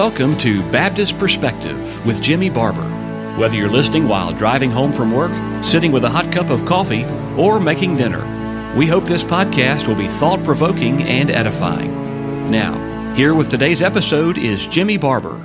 welcome to Baptist Perspective with Jimmy Barber. Whether you're listening while driving home from work, sitting with a hot cup of coffee, or making dinner, we hope this podcast will be thought-provoking and edifying. Now, here with today's episode is Jimmy Barber.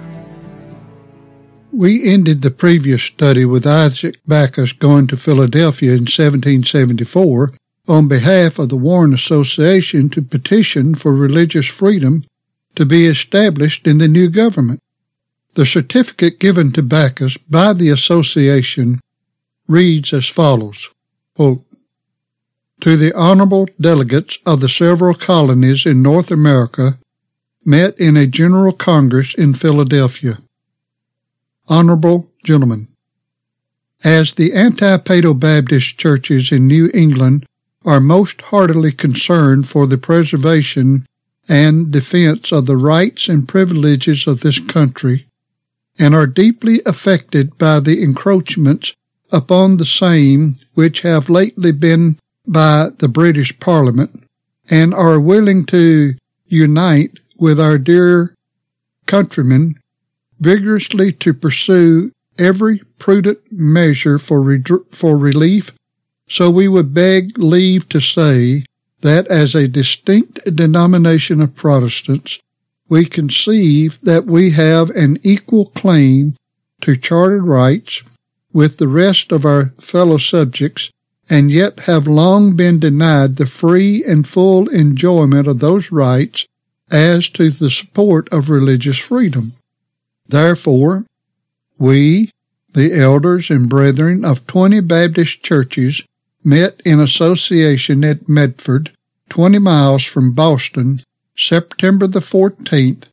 We ended the previous study with Isaac Backus going to Philadelphia in 1774 on behalf of the Warren Association to petition for religious freedom to be established in the new government. The certificate given to Backus by the association reads as follows, quote, "To the honorable delegates of the several colonies in North America met in a General Congress in Philadelphia. Honorable gentlemen, as the anti-Paedo Baptist churches in New England are most heartily concerned for the preservation and defense of the rights and privileges of this country, and are deeply affected by the encroachments upon the same which have lately been by the British Parliament, and are willing to unite with our dear countrymen vigorously to pursue every prudent measure for relief, so we would beg leave to say that as a distinct denomination of Protestants, we conceive that we have an equal claim to chartered rights with the rest of our fellow subjects, and yet have long been denied the free and full enjoyment of those rights as to the support of religious freedom. Therefore, we, the elders and brethren of 20 Baptist churches, met in association at Medford, 20 miles from Boston, September the 14th,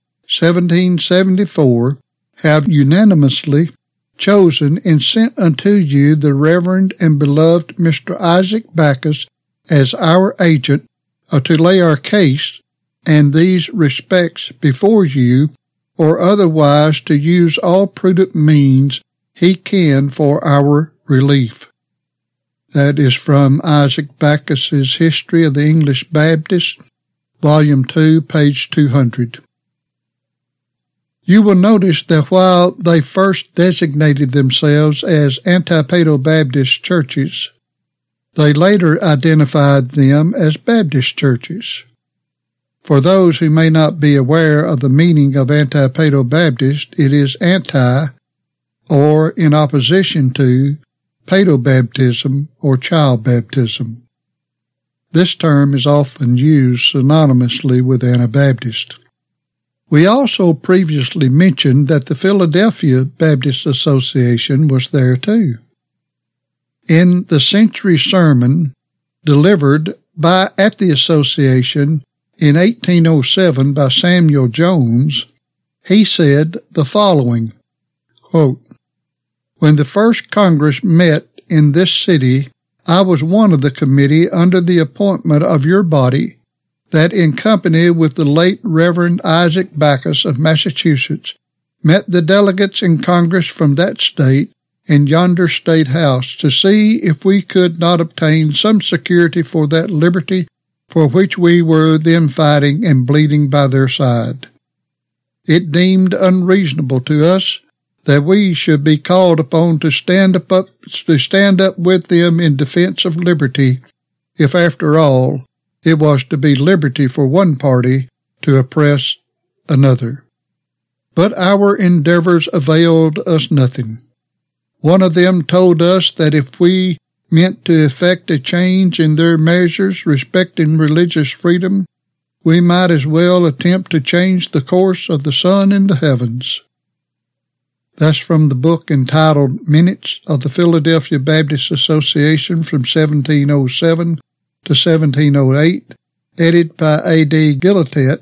1774, have unanimously chosen and sent unto you the Reverend and beloved Mr. Isaac Backus as our agent to lay our case and these respects before you, or otherwise to use all prudent means he can for our relief." That is from Isaac Backus's History of the English Baptists, Volume 2, page 200. You will notice that while they first designated themselves as anti-Paedo Baptist churches, they later identified them as Baptist churches. For those who may not be aware of the meaning of anti-Paedo Baptist, it is anti, or in opposition to, paedobaptism or child baptism. This term is often used synonymously with Anabaptist. We also previously mentioned that the Philadelphia Baptist Association was there too. In the Century Sermon delivered at the association in 1807 by Samuel Jones, he said the following, quote, "When the first Congress met in this city, I was one of the committee under the appointment of your body, that in company with the late Reverend Isaac Backus of Massachusetts, met the delegates in Congress from that state in yonder State House to see if we could not obtain some security for that liberty for which we were then fighting and bleeding by their side. It deemed unreasonable to us that we should be called upon to stand up with them in defense of liberty, if after all it was to be liberty for one party to oppress another. But our endeavors availed us nothing. One of them told us that if we meant to effect a change in their measures respecting religious freedom, we might as well attempt to change the course of the sun in the heavens." That's from the book entitled Minutes of the Philadelphia Baptist Association from 1707 to 1708, edited by A.D. Gillette,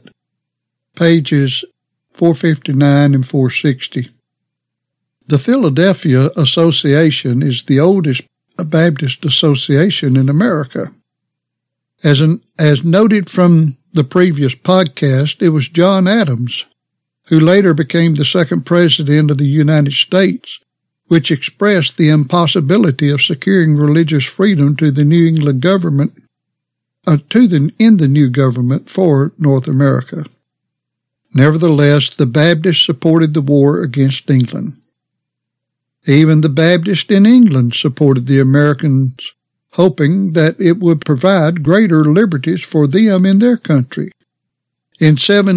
pages 459 and 460. The Philadelphia Association is the oldest Baptist association in America. As noted from the previous podcast, it was John Adams, who later became the second president of the United States, which expressed the impossibility of securing religious freedom to the New England government, in the new government for North America. Nevertheless, the Baptists supported the war against England. Even the Baptists in England supported the Americans, hoping that it would provide greater liberties for them in their country. In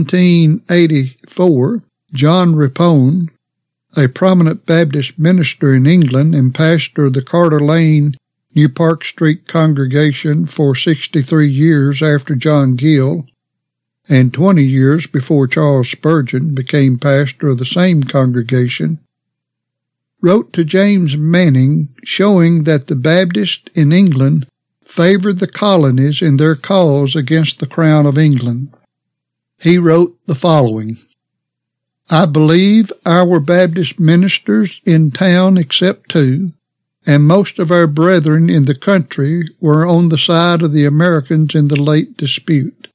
1784, John Rippon, a prominent Baptist minister in England and pastor of the Carter Lane, New Park Street congregation for 63 years after John Gill, and 20 years before Charles Spurgeon became pastor of the same congregation, wrote to James Manning showing that the Baptists in England favored the colonies in their cause against the Crown of England. He wrote the following: I believe our Baptist ministers in town, except two, and most of our brethren in the country, were on the side of the Americans in the late dispute.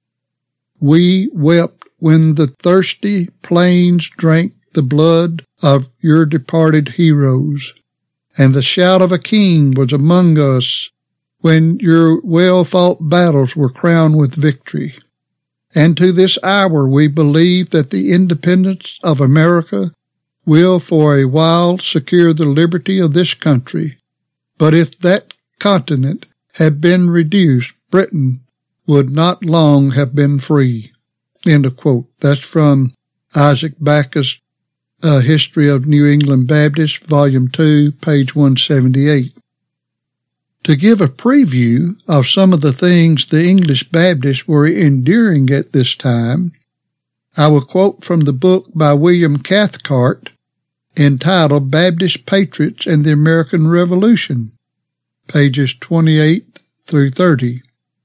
We wept when the thirsty plains drank the blood of your departed heroes, and the shout of a king was among us when your well-fought battles were crowned with victory. And to this hour we believe that the independence of America will for a while secure the liberty of this country. But if that continent had been reduced, Britain would not long have been free. End of quote. That's from Isaac Backus' History of New England Baptists, Volume 2, page 178. To give a preview of some of the things the English Baptists were enduring at this time, I will quote from the book by William Cathcart entitled Baptist Patriots and the American Revolution, pages 28 through 30.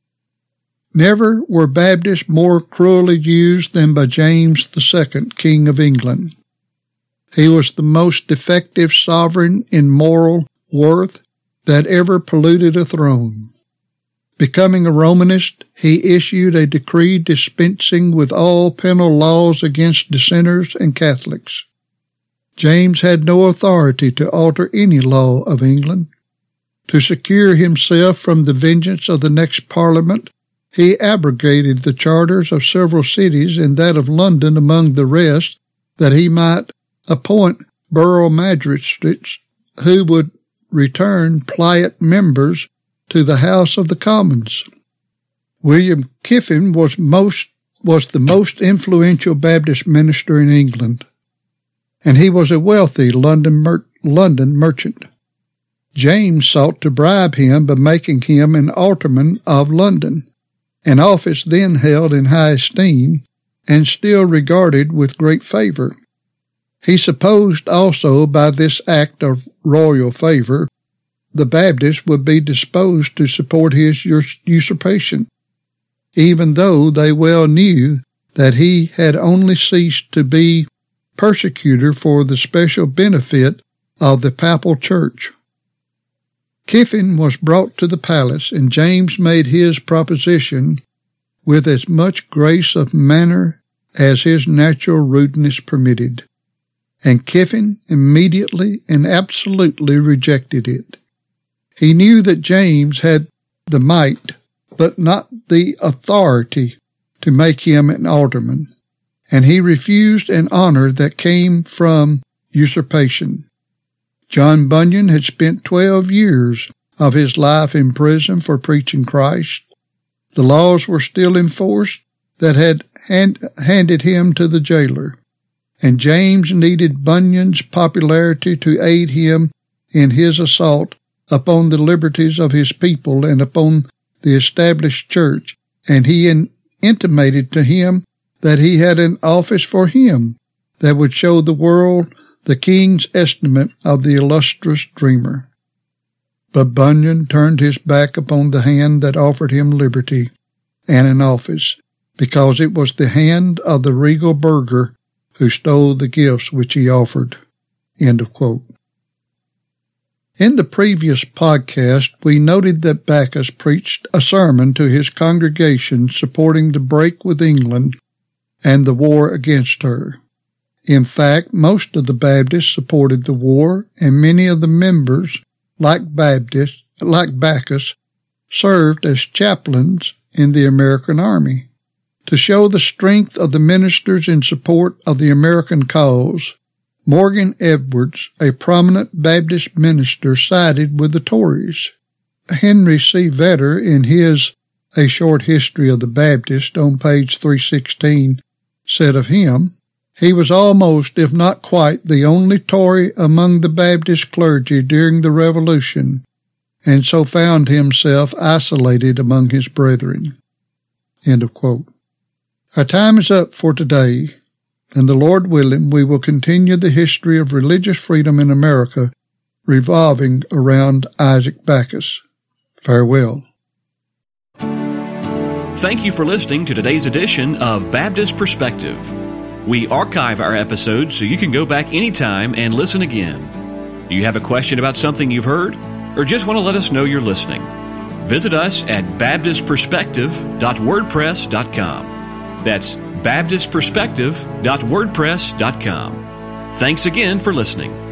Never were Baptists more cruelly used than by James II, King of England. He was the most defective sovereign in moral worth that ever polluted a throne. Becoming a Romanist, he issued a decree dispensing with all penal laws against dissenters and Catholics. James had no authority to alter any law of England. To secure himself from the vengeance of the next Parliament, he abrogated the charters of several cities and that of London among the rest, that he might appoint borough magistrates who would return pliant members to the House of the Commons. William Kiffin was the most influential Baptist minister in England, and he was a wealthy London merchant. James sought to bribe him by making him an alderman of London, an office then held in high esteem and still regarded with great favor. He supposed also by this act of royal favor the Baptists would be disposed to support his usurpation, even though they well knew that he had only ceased to be persecutor for the special benefit of the papal church. Kiffin was brought to the palace, and James made his proposition with as much grace of manner as his natural rudeness permitted, and Kiffin immediately and absolutely rejected it. He knew that James had the might, but not the authority, to make him an alderman, and he refused an honor that came from usurpation. John Bunyan had spent 12 years of his life in prison for preaching Christ. The laws were still in force that had handed him to the jailer, and James needed Bunyan's popularity to aid him in his assault upon the liberties of his people and upon the established church, and he intimated to him that he had an office for him that would show the world the king's estimate of the illustrious dreamer. But Bunyan turned his back upon the hand that offered him liberty and an office, because it was the hand of the regal burgher who stole the gifts which he offered. End of quote. In the previous podcast, we noted that Backus preached a sermon to his congregation supporting the break with England and the war against her. In fact, most of the Baptists supported the war, and many of the members, like Backus, served as chaplains in the American Army. To show the strength of the ministers in support of the American cause, Morgan Edwards, a prominent Baptist minister, sided with the Tories. Henry C. Vedder, in his A Short History of the Baptist on page 316, said of him, "He was almost, if not quite, the only Tory among the Baptist clergy during the Revolution, and so found himself isolated among his brethren." End of quote. Our time is up for today, and the Lord willing, we will continue the history of religious freedom in America revolving around Isaac Backus. Farewell. Thank you for listening to today's edition of Baptist Perspective. We archive our episodes so you can go back anytime and listen again. Do you have a question about something you've heard, or just want to let us know you're listening? Visit us at baptistperspective.wordpress.com. That's baptistperspective.wordpress.com. Thanks again for listening.